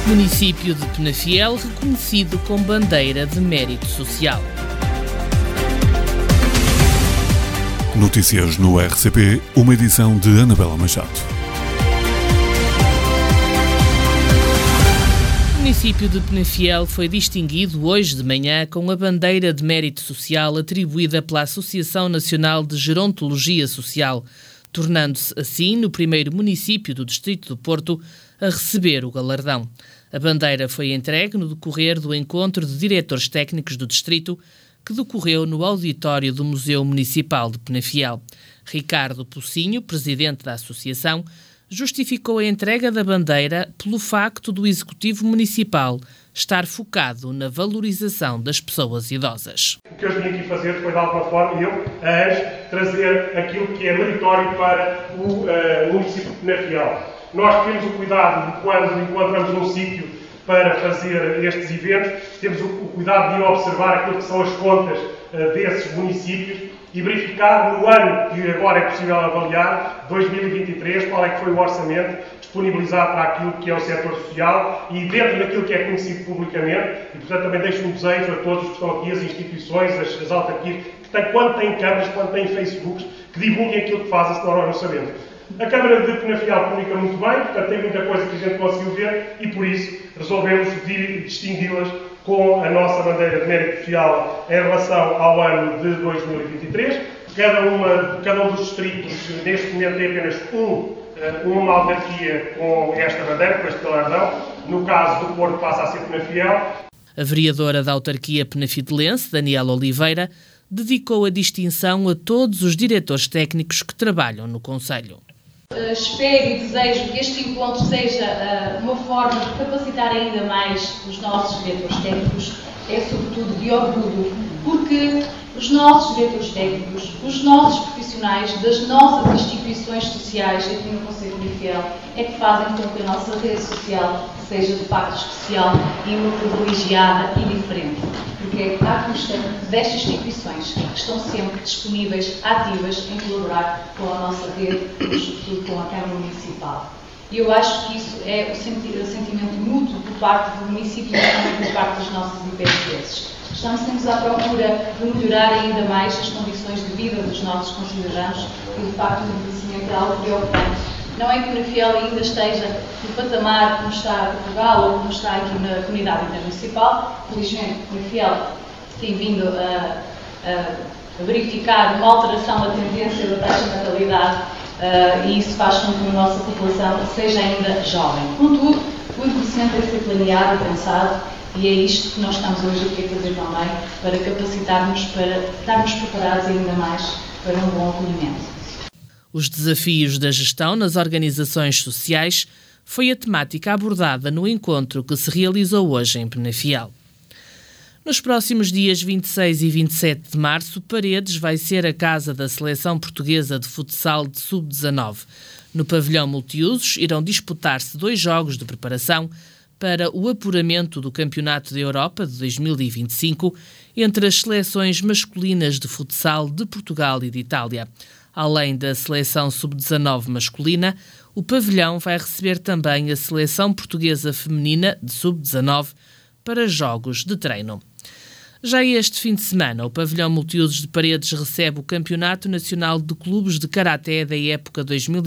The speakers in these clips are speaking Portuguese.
Município de Penafiel reconhecido com bandeira de mérito social. Notícias no RCP, uma edição de Anabela Machado. O município de Penafiel foi distinguido hoje de manhã com a bandeira de mérito social atribuída pela Associação Nacional de Gerontologia Social, tornando-se assim no primeiro município do Distrito do Porto a receber o galardão. A bandeira foi entregue no decorrer do encontro de diretores técnicos do Distrito, que decorreu no auditório do Museu Municipal de Penafiel. Ricardo Pocinho, presidente da associação, justificou a entrega da bandeira pelo facto do Executivo Municipal estar focado na valorização das pessoas idosas. O que eu vim aqui fazer foi, de alguma forma, trazer aquilo que é meritório para o município de Penafiel. Nós temos o cuidado de, quando encontramos um sítio para fazer estes eventos, temos o cuidado de observar aquilo que são as contas desses municípios e verificar no ano que agora é possível avaliar, 2023, qual é que foi o orçamento disponibilizado para aquilo que é o setor social e dentro daquilo que é conhecido publicamente. E, portanto, também deixo um desejo a todos os que estão aqui, as instituições, as autarquias, que quando têm câmaras, quando têm Facebooks, que divulguem aquilo que fazem, senão nós não sabemos. A Câmara de Penafiel publica muito bem, portanto tem muita coisa que a gente conseguiu ver e por isso resolvemos distingui-las com a nossa bandeira de mérito social em relação ao ano de 2023. Cada um dos distritos, neste momento, tem apenas uma autarquia com esta bandeira, com este galardão. No caso do Porto, passa a ser Penafiel. A vereadora da autarquia penafidelense, Daniela Oliveira, dedicou a distinção a todos os diretores técnicos que trabalham no concelho. Espero e desejo que este encontro seja uma forma de capacitar ainda mais os nossos diretores técnicos, é sobretudo de orgulho, porque os nossos diretores técnicos, os nossos profissionais das nossas instituições sociais aqui no Concelho de Penafiel é que fazem com que a nossa rede social seja de facto especial e uma privilegiada e diferente. Porque é à custa destas instituições que estão sempre disponíveis, ativas em colaborar com a nossa rede e sobretudo com a Câmara Municipal. E eu acho que isso é o sentimento mútuo por parte do município e também por parte dos nossos IPSS. Estamos sempre à procura de melhorar ainda mais as condições de vida dos nossos concidadãos e, de facto, o envelhecimento é algo preocupante. Não é que Penafiel ainda esteja no patamar como está Portugal ou como está aqui na comunidade intermunicipal. Felizmente, Penafiel tem vindo a verificar uma alteração da tendência da taxa de natalidade e isso faz com que a nossa população seja ainda jovem. Contudo, o envelhecimento deve ser planeado e pensado e é isto que nós estamos hoje aqui a fazer também para capacitarmos, para estarmos preparados ainda mais para um bom acolhimento. Os desafios da gestão nas organizações sociais foi a temática abordada no encontro que se realizou hoje em Penafiel. Nos próximos dias 26 e 27 de março, Paredes vai ser a casa da Seleção Portuguesa de Futsal de Sub-19. No pavilhão multiusos irão disputar-se 2 jogos de preparação para o apuramento do Campeonato da Europa de 2025 entre as seleções masculinas de futsal de Portugal e de Itália. Além da seleção sub-19 masculina, o pavilhão vai receber também a seleção portuguesa feminina de sub-19 para jogos de treino. Já este fim de semana, o pavilhão multiusos de Paredes recebe o Campeonato Nacional de Clubes de Karaté da época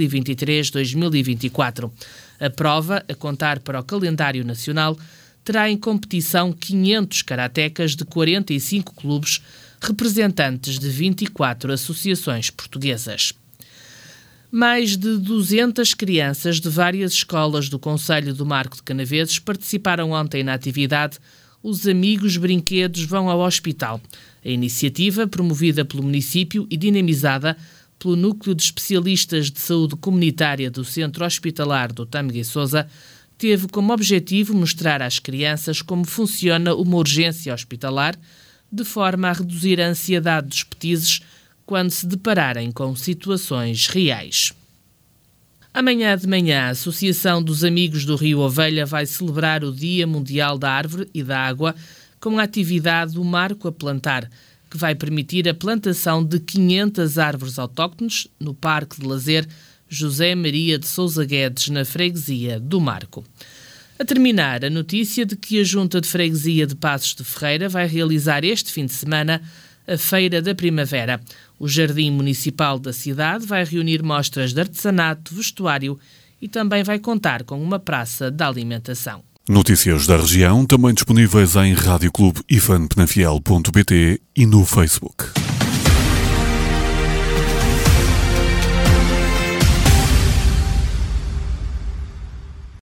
2023-2024. A prova, a contar para o calendário nacional, terá em competição 500 karatecas de 45 clubes, representantes de 24 associações portuguesas. Mais de 200 crianças de várias escolas do concelho do Marco de Canaveses participaram ontem na atividade Os Amigos Brinquedos Vão ao Hospital. A iniciativa, promovida pelo município e dinamizada pelo Núcleo de Especialistas de Saúde Comunitária do Centro Hospitalar do Tâmega e Sousa, teve como objetivo mostrar às crianças como funciona uma urgência hospitalar, de forma a reduzir a ansiedade dos petizes quando se depararem com situações reais. Amanhã de manhã, a Associação dos Amigos do Rio Ovelha vai celebrar o Dia Mundial da Árvore e da Água com a atividade do Marco a Plantar, que vai permitir a plantação de 500 árvores autóctones no Parque de Lazer José Maria de Sousa Guedes, na freguesia do Marco. A terminar, a notícia de que a Junta de Freguesia de Passos de Ferreira vai realizar este fim de semana a Feira da Primavera. O Jardim Municipal da cidade vai reunir mostras de artesanato, vestuário e também vai contar com uma praça de alimentação. Notícias da região também disponíveis em radioclubeifanpenafiel.pt e no Facebook.